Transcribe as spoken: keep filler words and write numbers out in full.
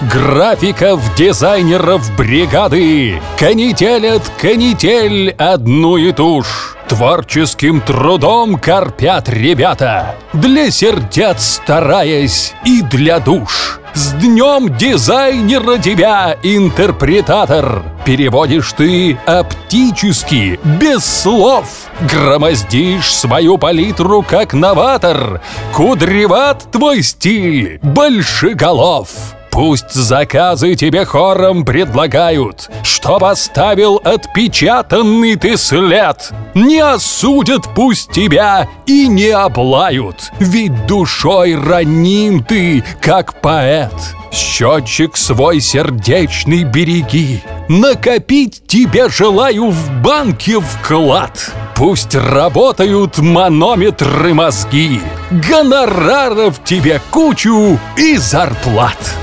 графиков, дизайнеров бригады канителят канитель одну и ту ж. Творческим трудом корпят ребята, для сердец стараясь и для душ. С днем дизайнера тебя, интерпретатор! Переводишь ты оптически, без слов. Громоздишь свою палитру, как новатор. Кудреват твой стиль, большеголов. Пусть заказы тебе хором предлагают, чтоб оставил отпечатанный ты след. Не осудят пусть тебя и не облают, ведь душой раним ты, как поэт. Счетчик свой сердечный береги, накопить тебе желаю в банке вклад. Пусть работают манометры мозги, гонораров тебе кучу и зарплат.